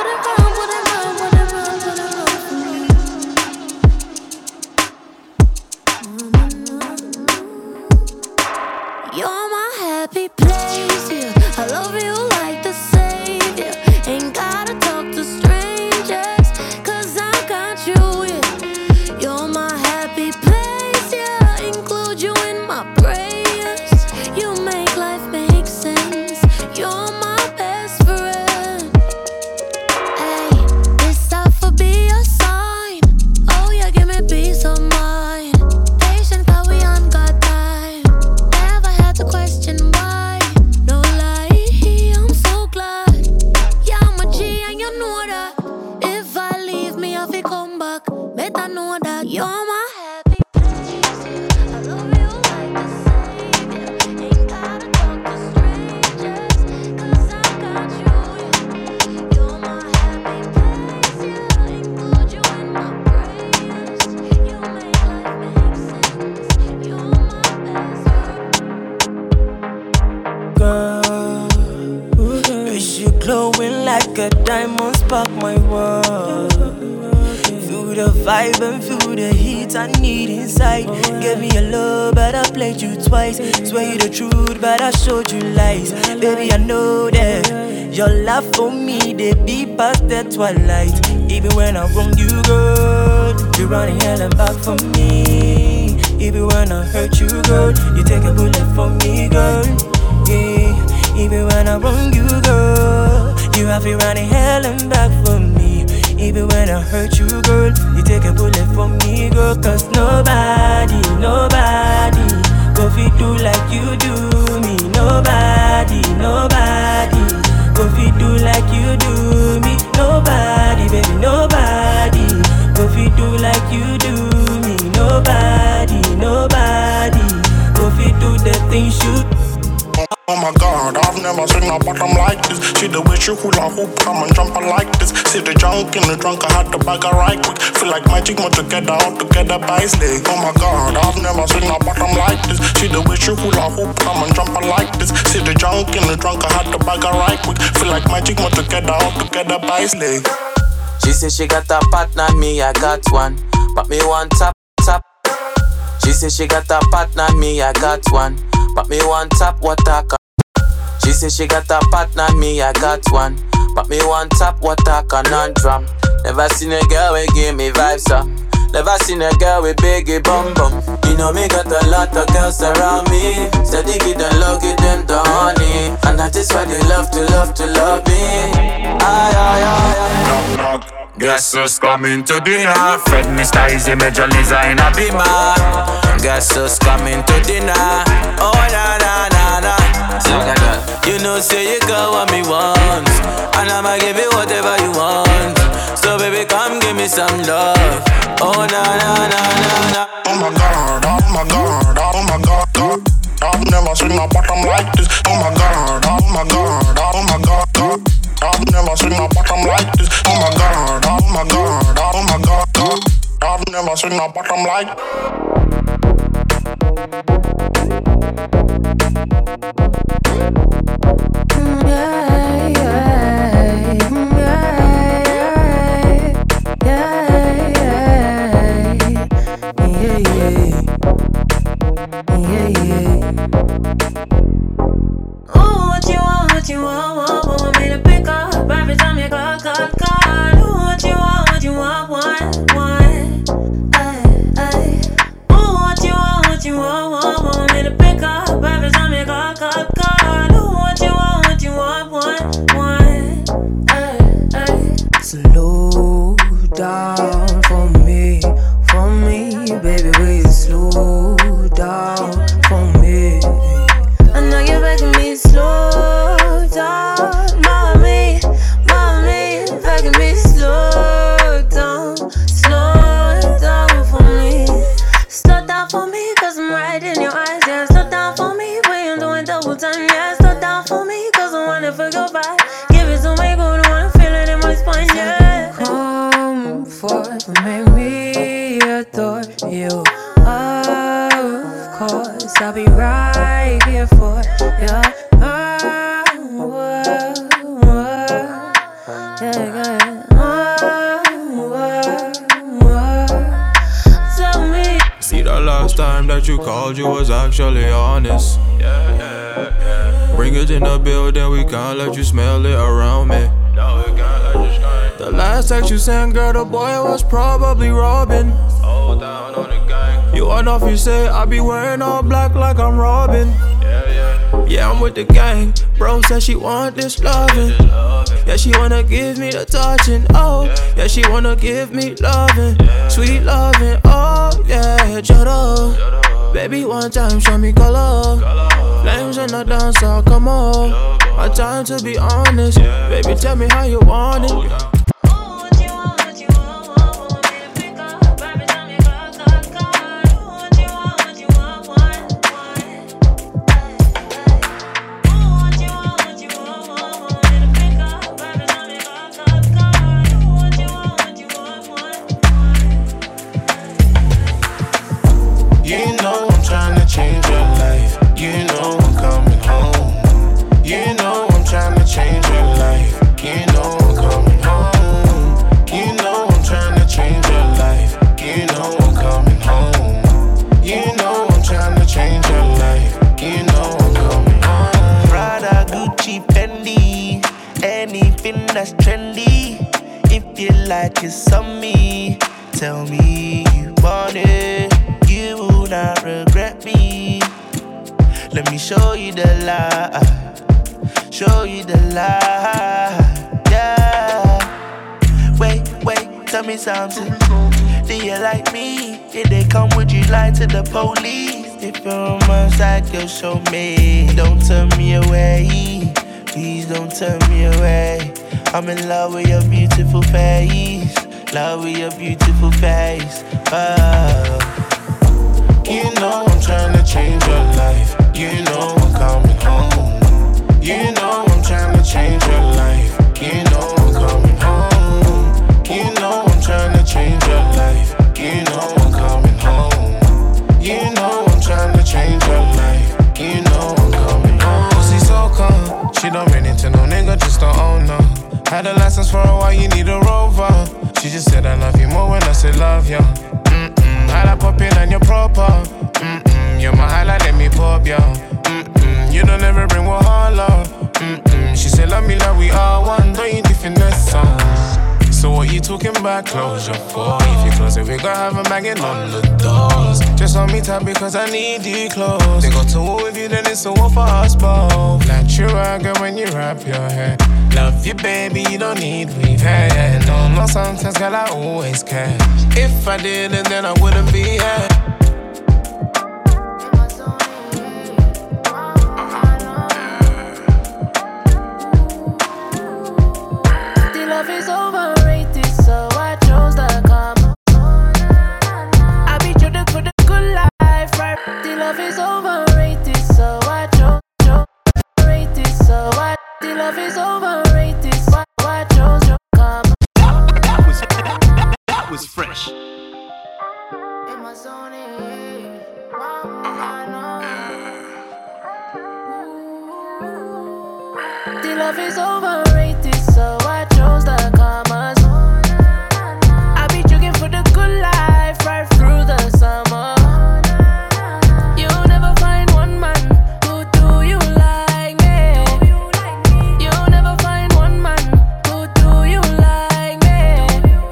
You're my happy place, yeah. I love you like the savior. Ain't gotta talk to strangers, 'cause I got you, yeah. You're my happy place, yeah. Include you in my prayers. You make life make sense. You're my best friend. Hey, this stuff will be a sign. Oh yeah, give me peace of mind. Patient, but we on God time. Never had to question why. No lie, I'm so glad. Yeah, I'm a G and you know that. If I leave me, I will come back. Better know that you're my happy place, yeah. I love you like the savior. Ain't gotta talk to strangers, 'cause I got you, yeah. You're my happy place, yeah. Include you in my prayers. You make life make sense. You're my best friend. Girl, you glowing like a diamond, spark my world. Feel the vibe and feel the heat I need inside. Give me your love, but I played you twice. Swear you the truth, but I showed you lies. Baby, I know that your love for me, they be past the twilight. Even when I wrong you, girl, you running hell and back for me. Even when I hurt you, girl, you take a bullet for me, girl. Yeah. Even when I wrong you, girl, you have to run hell and back for me. Even when I hurt you, girl, you take a bullet for me, girl. 'Cause nobody go fit do like you do me. Nobody go fit do like you do me. Nobody, baby, nobody go fit do like you do me. Nobody go fit do the things you. Oh my God, I've never seen a bottom like this. See the way she hula hoop, come and jump like this. See the junk in the trunk, I had to bag her right quick. Feel like magic, more together, all together by slave. Oh my God, I've never seen a bottom like this. See the way she hula hoop, come and jump like this. See the junk in the trunk, I had to bag her right quick. Feel like magic, more together, all together by slave. She said she got a partner, me I got one. But me one tap. She said she got a partner, me I got one. But me one tap water. She said she got a partner, me I got one. But me one tap water conundrum. Never seen a girl with give me vibes up. Never seen a girl with biggie bum bum. You know me got a lot of girls around me. Steady give them love, give them the honey. And that is why they love me. Knock knock. Guess who's coming to dinner? Fred, Mr. Easy, Major Liza in a beamer. Guess who's coming to dinner? Oh na na na na. You know say you got what me want, and I'ma give you whatever you want. So baby come give me some love. Oh na na na na na. Oh my God, oh my God, oh my God, God. I've never seen a bottom like this. Oh my God, oh my God, oh my God, God. I've never seen a bottom like this. Oh my God, oh my God, oh my God, God. I've never seen a bottom like. What you want me to pick up every time you call. What you want, ay. What you want me to pick up every time you call. What you want, ay. Slow down for me, baby. Will you slow down for me? I know you're begging me slow down, mommy, begging me slow down for me. Slow down for me, 'cause I'm right in your eyes, yeah. Slow down for me, when you're doing double time, yeah. Slow down for me, 'cause I wanna feel your vibe. Give it to me good, I wanna feel it in my spine, yeah. Tell me. See, the last time that you called, you was actually honest. Bring it in the building, we can't let you smell it around me. No, we can't let you shine. The last text you sent, girl, the boy was probably Robin. Hold down on the gang. You on off, you say, I be wearing all black like I'm Robin. Yeah, I'm with the gang. Bro said she want this loving. Yeah, she wanna give me the touching. Oh, yeah, she wanna give me loving. Sweet loving. Oh, yeah, Jado. Baby, one time, show me color. Flames in the dance hall, come on. My time to be honest. Baby, tell me how you want it. Change your life, you know I'm coming home. You know I'm trying to change your life, you know I'm coming home. You know I'm trying to change your life, you know I'm coming home. You know I'm trying to change your life, you know I'm coming home. Prada, Gucci, Fendi, anything that's trendy. If you like it's on me, tell me you want it. You will not regret me. Let me show you the light. Show you the light. Yeah. Wait, tell me something. Do you like me? If they come, would you lie to the police? If you're on my side, girl, show me. Don't turn me away. Please don't turn me away. I'm in love with your beautiful face. Love with your beautiful face. Oh. You know I'm trying to change your life. You know I'm coming home. You know I'm trying to change your life. You know I'm coming home. You know I'm trying to change your life. You know I'm coming home. You know I'm trying to change your life. You know I'm coming home. Pussy so calm. She don't run into no nigga, just don't own her. Had a license for a while, you need a rover. She just said I love you more when I say love ya. Highlight popping on your proper. You're my highlight, let me pop ya. You don't ever bring what all love. She said love me like we are one. Don't you different songs. So what you talking about closure for? If you close it, we gon' have a banging on the doors. Just hold me tight because I need you close. They go to war with you, then it's a war for us both. Natural girl when you wrap your hair. Love you, baby, you don't need weave hair. No, sometimes, girl, I always care. If I didn't, then I wouldn't be here. The love is overrated, so I chose the calm. I be choosing for the good life, right? The love is overrated, so I chose. The love is overrated, so I chose your calm. That was fresh. In my zone, the love is overrated, so I chose the commas. I be joking for the good life right through the summer. You'll never find one man who do you like me. You'll never find one man who do you like me.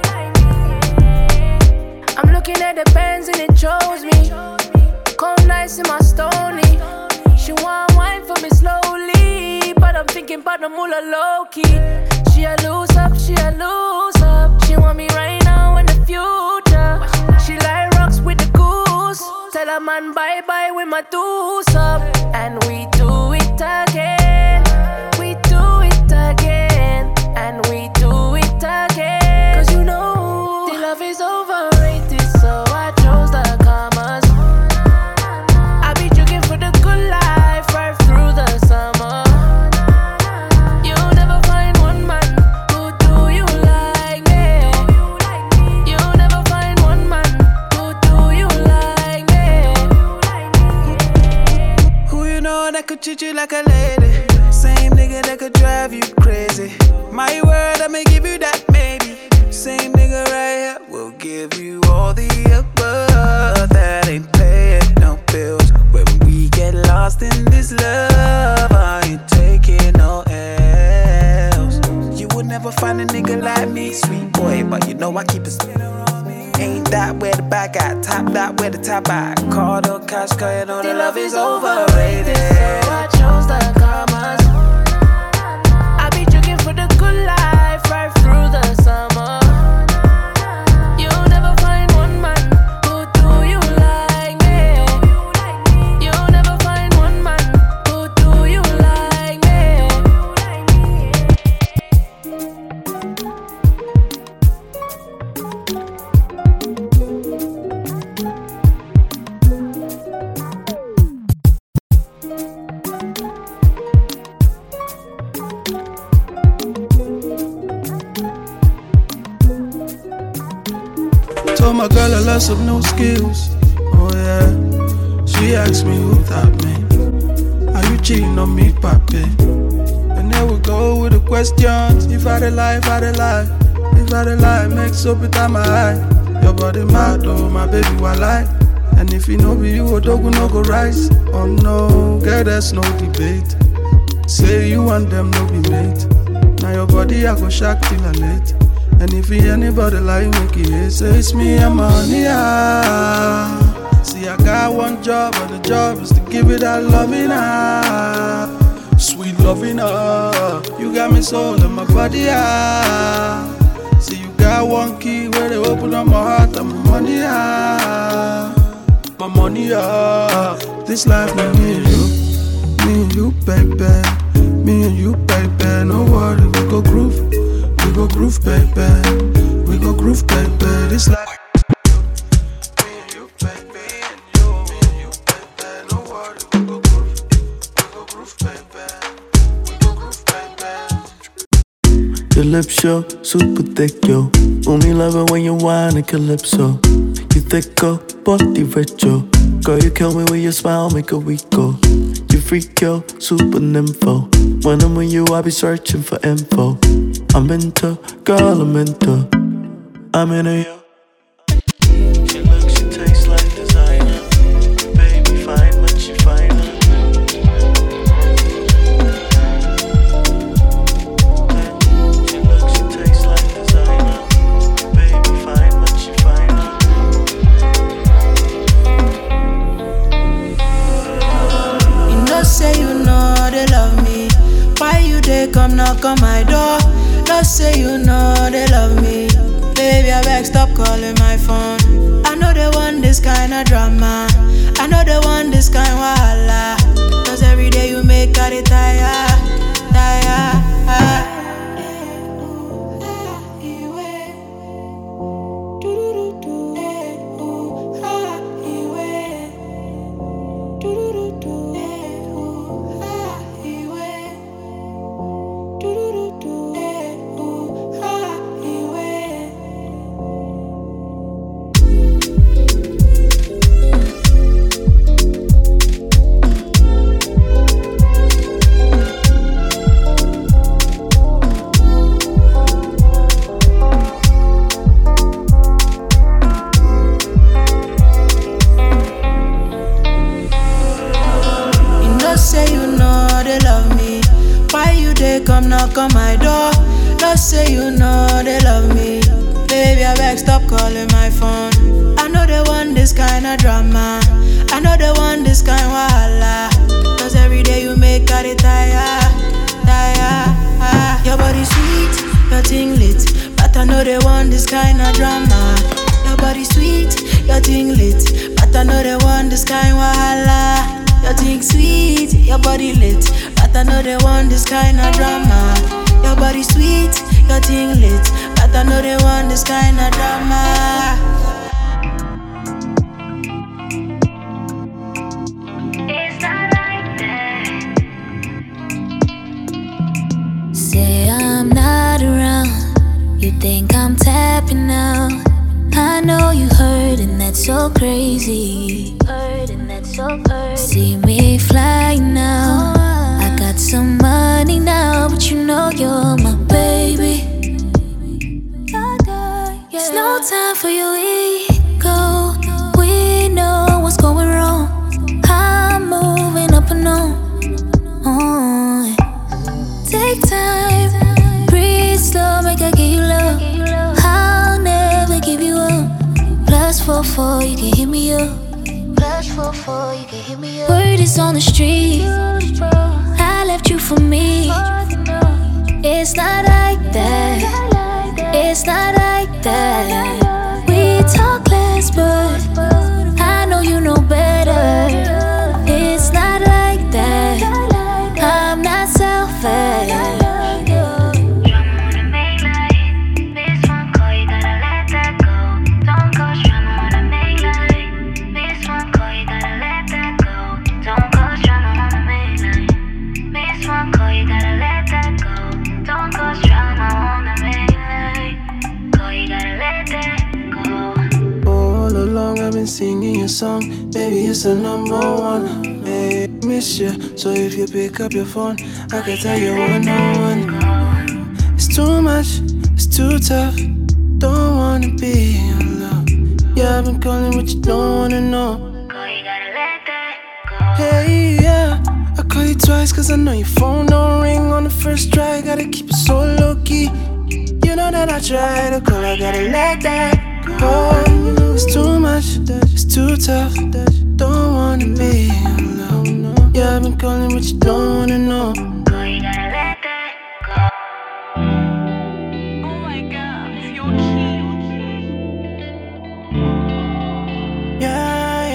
I'm looking at the Benz and it chose me. Cold nights in my stony. She want wine for me slowly, but I'm thinking about the moolah low-key. She a loose up, she a loose up. She want me right now in the future. She like rocks with the goose. Tell a man bye-bye with my deuce up. And we do it again. We do it again. And we do it again. Cause you know the love is overrated, so I chose the commas. I be joking for the good life right through the summer. You'll never find one man who do you like me. You'll never find one man who do you like me. Who you know that could treat you like a lady? Same nigga that could drive you crazy. My word, I may give you you like me, sweet boy, but you know I keep it. Ain't that where the bag at? Tap that where the tap at. Card or cash, cause you know the love is overrated. So I chose the commas. I be joking for the good life right through the summer. You'll never find one man who do you like me. You'll never find one man who do you like me. Told my girl I learned some new skills. Oh yeah. She asked me who that mean. Are you cheating on me, papi? And there we go with the questions. If I dey lie, if I dey lie, if I dey lie, make soap it out my eye. Your body mad, oh my baby, why lie? And if you know be you, a dog will no go rise. Oh no, girl, there's no debate. Say you want them, no be mate. Now your body, I go shock till I late. And if you anybody like make it hate, say it's me and money, See, I got one job, and the job is to give it that loving, Sweet loving, You got me soul in my body, See, you got one key where they open up my heart and my money, My money, This life, me and you, baby. Me and you, baby. No worry, we go groove. We go groove, baby. We go groove, baby. This life. Me and you, baby. Me and you, baby. No worry, we go groove. We go groove, baby. We go groove, baby. Your lips, yo, super thick, yo. Only love it when you whine a calypso. You thick, yo, body retro. Girl, you kill me with your smile, make a week go. You freak, yo, super nympho. When I'm with you, I be searching for info. I'm into, girl, I'm into. I'm into you. She looks, she tastes like designer. Baby, fine, but she finer. She looks, she tastes like designer. Baby, fine, but she finer. You know, say you know they love me. Why you they come knock on my door? No say you know they love me. Baby, I beg, stop calling my phone. I know they want this kind of drama. I know they want this kind of wahala. Cause every day you make it tire. Knock on my door. No say you know they love me. Baby, I beg, stop calling my phone. I know they want this kind of drama. I know they want this kind of wahala. Cause every day you make it tire. Your body sweet, your thing lit. But I know they want this kind of drama. Your body sweet, your thing lit. But I know they want this kind of wahala. Your thing sweet, your body lit. But I know they want this kind of drama. Your body sweet, your thing lit. But I know they want this kind of drama. It's not like that. Say I'm not around. You think I'm tapping out. I know you heard and that's so crazy. See me flying now. I got some money now, but you know you're my baby. It's no time for your ego. We know what's going wrong. I'm moving up and on. Take time, breathe slow, make I give you love. 444, you can hit me up. +44, you can hit me up. Word is on the street, I left you for me. It's not like that. It's not like that. We talk less, but I know you know better. It's not like that. I'm not selfish. I've been singing your song, baby, it's the #1. Hey, miss you, so if you pick up your phone, I can tell you 101. It's too much, it's too tough, don't wanna be alone. Yeah, I've been calling what you don't wanna know. Girl, you gotta let that go. Hey, yeah, I call you twice cause I know your phone don't ring on the first try. Gotta keep it so low-key. You know that I try to call, I gotta let that go. It's too much, it's too tough, don't wanna be alone. Yeah, I've been calling what you don't wanna know. Girl, you gotta let that go. Oh my God, it's your key. Yeah.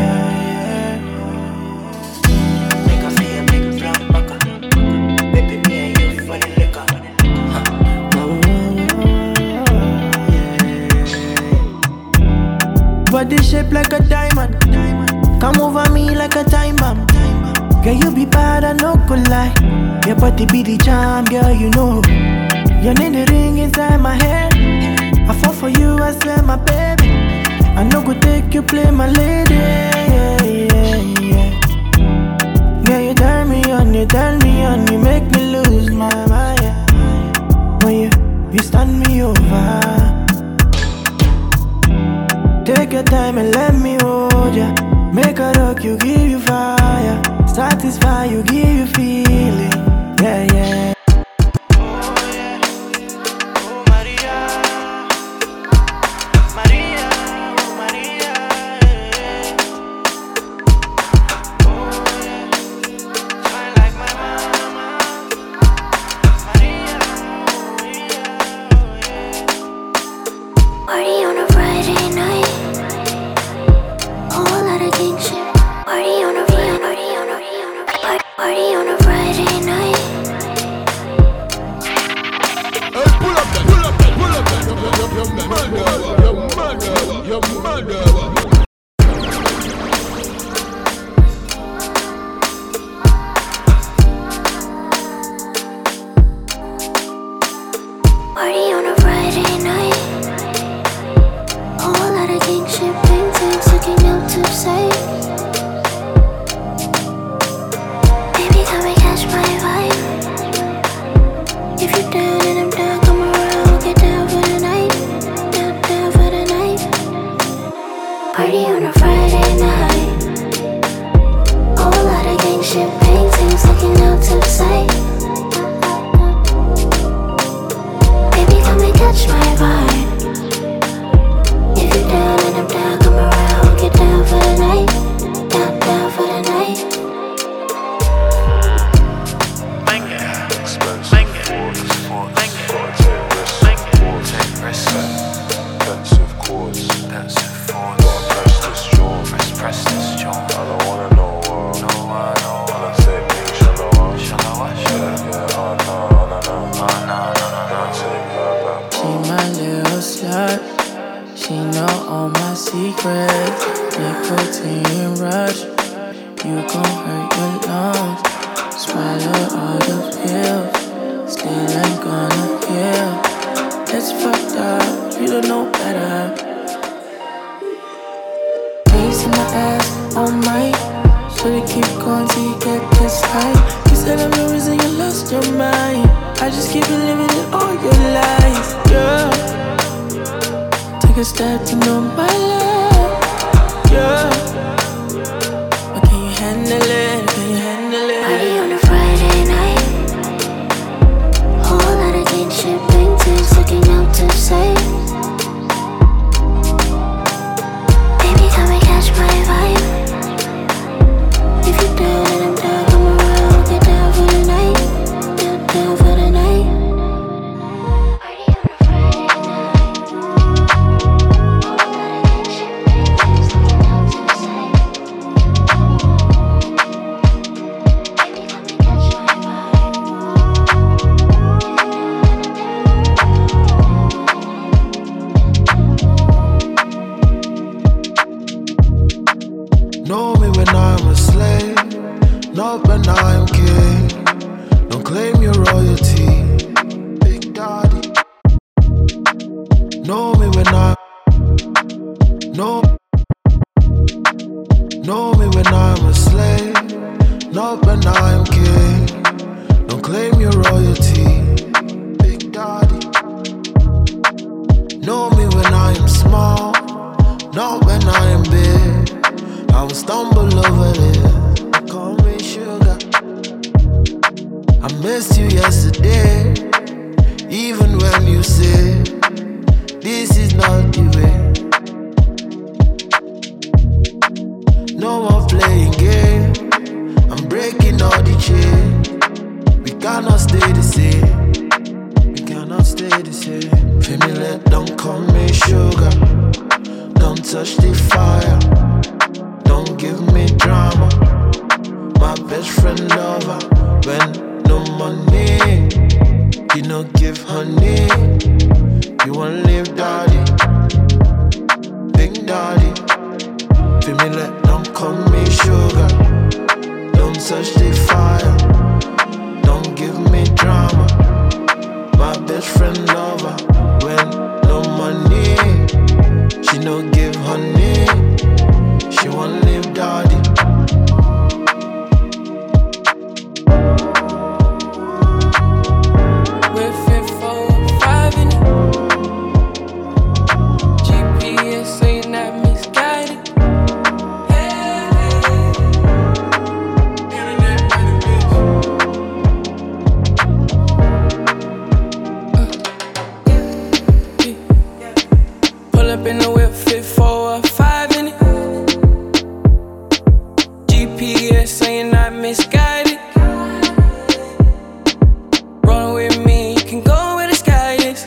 Make her feel, make her feel, baby, me and you for the liquor. Body shape like a diamond. Come over me like a time bomb. Girl, you be bad, I no good lie. Your body be the charm, girl, you know. You need the ring inside my head. I fall for you, I swear, my baby. I no go take you, play my lady. Yeah. Girl, you turn me on, you make me lose my mind. When you stand me over. Take your time and let me hold ya. Make a rock, you give you fire. Satisfy, you give you feeling. Yeah. Party on a Friday night. Whole lot of king shit. Party on a Friday night. Hey, pull up that. You're murder. Party on a Friday night. Whole lot of king shit, paintings looking out to sight. Baby, come and catch my vibe. If you're down and I'm down, come around, we'll get down for the night. Down for the night. Party on a Friday night. Whole lot of gang shit, paintings looking out to sight. Baby, come and catch my vibe. If you're down and I'm down, come around, we'll get down for the night. Down for the night. She know all my secrets. Nicotine rush. You gon' hurt your lungs. Swallow all the pills. Still ain't gonna heal. It's fucked up. You don't know better. Face in my ass all night. Should've keep going till you get this high. You said I'm the reason you lost your mind. I just keep you living it all your life, girl. Take a step to know my love, yeah. But can you handle it? Party on a Friday night. Whole lot of gang shit, paintings looking out to sight. Know me when I know me when I'm a slave, not when I'm king. Don't claim your royalty, Big Daddy. Know me when I am small, not when I am big. I will stumble over this. Call me sugar. I missed you yesterday, even when you say this is not the way. No more playing game. I'm breaking all the chains. We cannot stay the same. We cannot stay the same. Family, don't call me sugar. Don't touch the fire. Don't give me drama. My best friend lover. When no money, you no give honey. You won't leave daddy, Big Daddy. Family, don't call me sugar. Don't touch the fire. Don't give me drama. My best friend lover. When no money, she no give honey. She won't leave daddy. We're fit for 5 in it. GPS so you're not misguided. Pull up in the whip, fit for a 5 in it. GPS so you're not misguided. Roll with me, you can go where the sky is.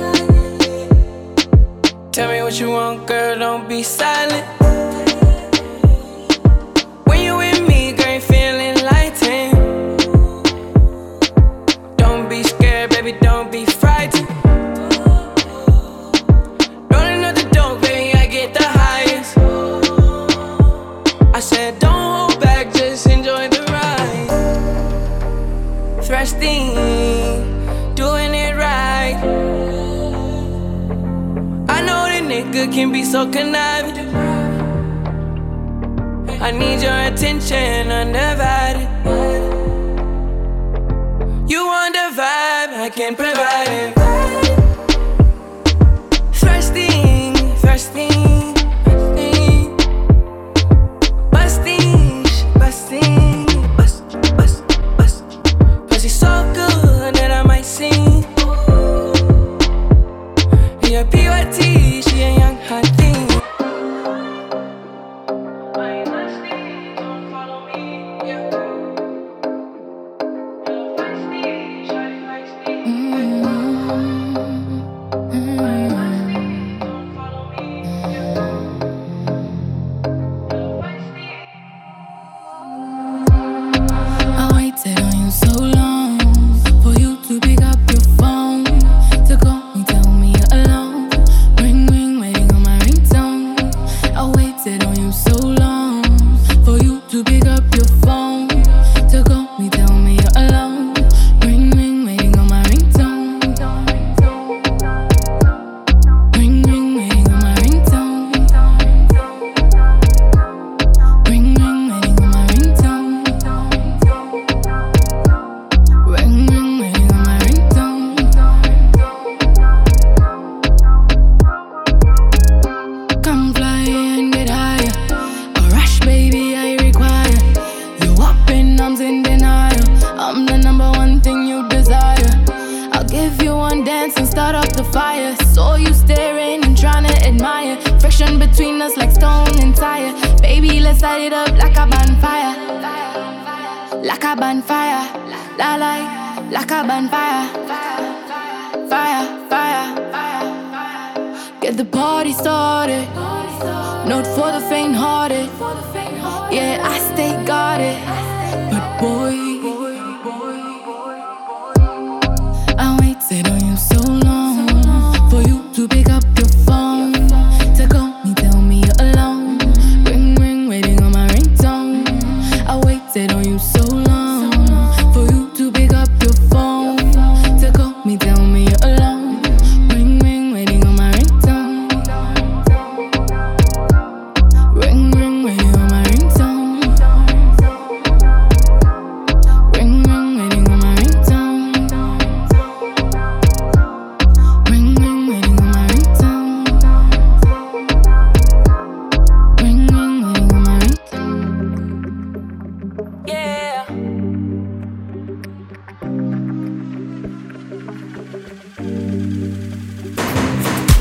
Tell me what you want, girl, don't be silent. When you with me, girl, you feeling lightened. Don't be scared, baby, don't be frightened. Rolling up the dope, baby, I get the highest. I said don't hold back, just enjoy the ride. Thrusting, doing it right. I know the nigga can be so conniving. I need your attention, undivided. You want the vibe, I can provide it. Thrusting, thrusting, thrusting. Busting, busting, bust, bust, bust. Pussy so good that I might sing. Yeah, PYT, she a young hot thing. I waited on you so long for you to pick up your phone to call me, tell me you're alone. Ring, ring, waiting on my ringtone. I waited on you so long for you to pick up your phone to call me, tell me you're alone. Ring, ring, waiting on my ringtone. Ring, ring, waiting on my ringtone. Ring, ring, waiting on my ringtone. Ring, ring, waiting on my ringtone. Come fly and get higher. A rush, baby, I require. You up in arms in denial. I'm the number one thing you desire. I'll give you one dance and start up the fire. Saw you staring and trying to admire. Friction between us like stone and tire. Baby, let's light it up like a bonfire. Like a bonfire. La like a bonfire. Fire, fire. Get the party started. Note for the faint-hearted. Yeah, I stay guarded. But boy, I waited on you so long for you to pick up your phone to call me, tell me you're alone. Ring, ring, waiting on my ringtone. I waited on you so long for you to pick up your phone to call me, tell me you're alone. Ring, ring, waiting on my ringtone.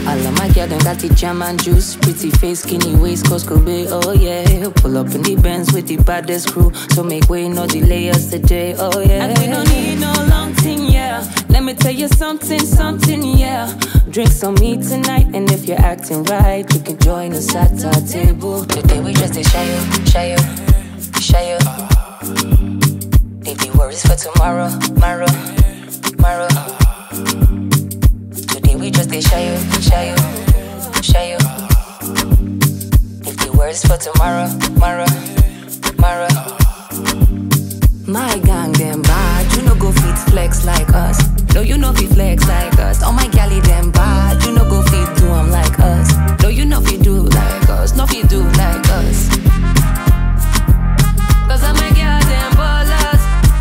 All of my girl, them got the jam and juice. Pretty face, skinny waist, Kobe, oh yeah. Pull up in the Benz with the baddest crew. So make way, no delay us today, oh yeah. And we don't need no long thing, yeah. Let me tell you something, yeah. Drink some meat tonight, and if you're acting right, you can join us at our table. Today we just shy you. Leave the worries for tomorrow. Today we just shy you. Leave the worries for tomorrow. My gang them bad, you no go fit flex like us. No, you no fit flex like us. All my galley them bad, you no go fit do them like us. No, you no fit do like us. No fit do like us. Cause all my girl them ballers.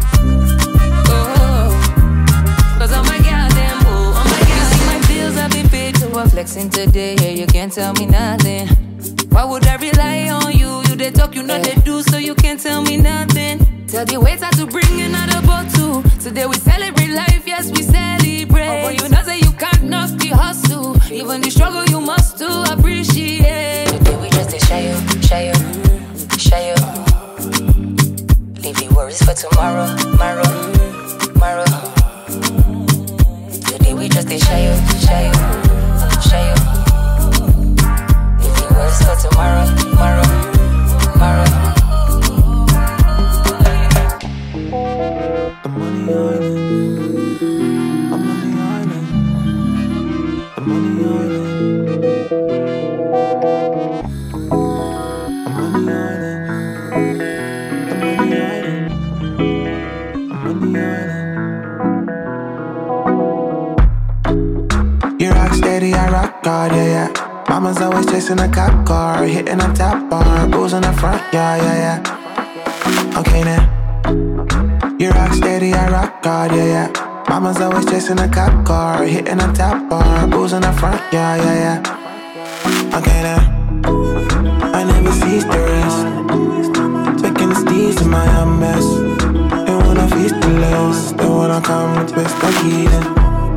Oh, cause all my girl them oh. All my girl, you see my bills have been paid, so I'm flexing today. Yeah, you can't tell me nothing. Why would I rely on you? You they talk, you know they do, so you can't tell me nothing. Tell the waiter to bring another bottle. Today we celebrate life, yes we celebrate. Oh, but you know that you can't knock the hustle. Even the struggle you must to appreciate. Today we just shy you. Leave the worries for tomorrow. Today we just shy you. Leave the worries for tomorrow. The money island. I'm on the island. The money island. I'm on the island. The money island. I'm on the island. You rock steady, I rock hard, yeah. Mama's always chasing a cop car, hitting a top bar, booze in the front, yeah. Okay now. You rock steady, I rock hard, yeah. Mama's always chasing a cop car, hitting a top bar, booze in the front, yeah. Okay now, I never cease to rest. Taking the steeds in my mess. They wanna feast the less, they wanna come the best I can.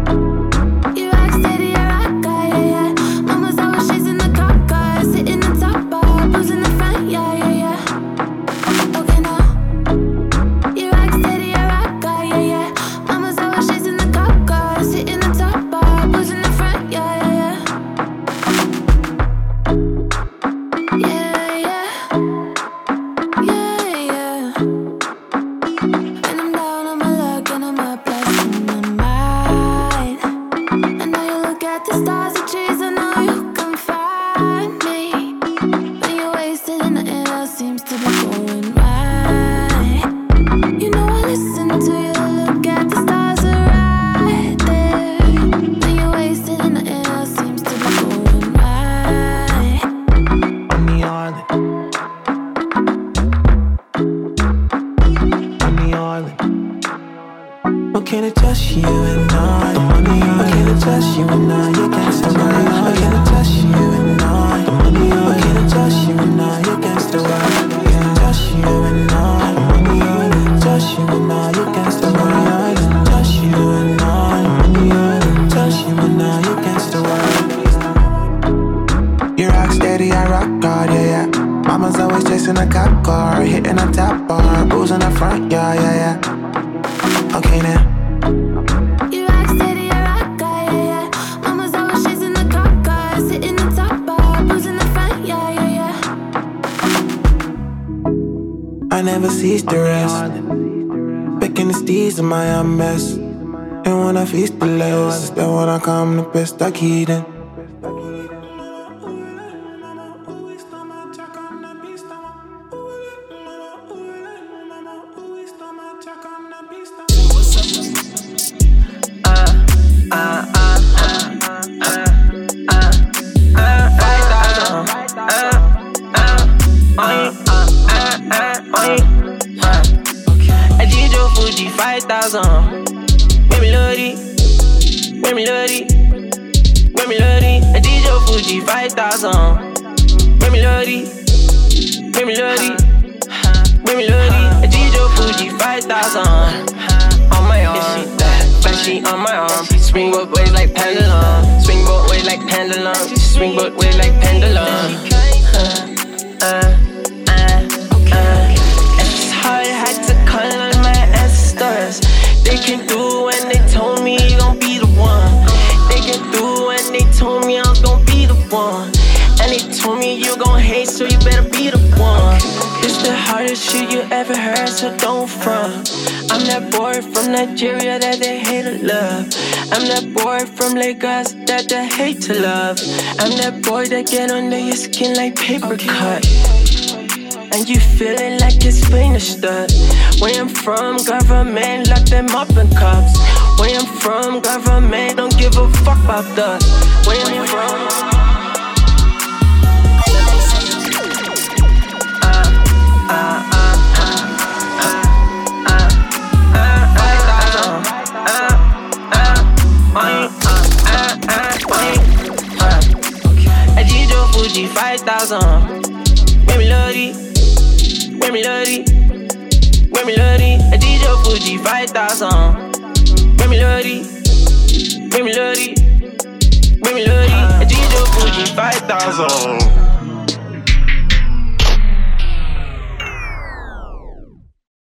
I never cease to rest. Picking the steeds in my mess. And when I feast the less, then when I come the best I keep it. she on my arm. Swing both ways like pendulum. Swing both ways like pendulum. Swing both ways like pendulum. It's hard, had to call on my ancestors. They came through when they told me you gon' be the one. They came through when they told me I was gon' be the one. And they told me you gon' hate, so you better be the one. It's the hardest shit you ever heard, so don't front. I'm that boy from Nigeria that they hate to love. I'm that boy from Lagos that they hate to love. I'm that boy that get under your skin like paper cut. And you feeling like it's finished up. Where I'm from, government lock them up in cups. Where I'm from, government don't give a fuck about that. Where I'm from. Fuji 5,000. When me love when me love when me love a DJ Fuji 5,000. When me love when me love when me love a DJ Fuji 5,000.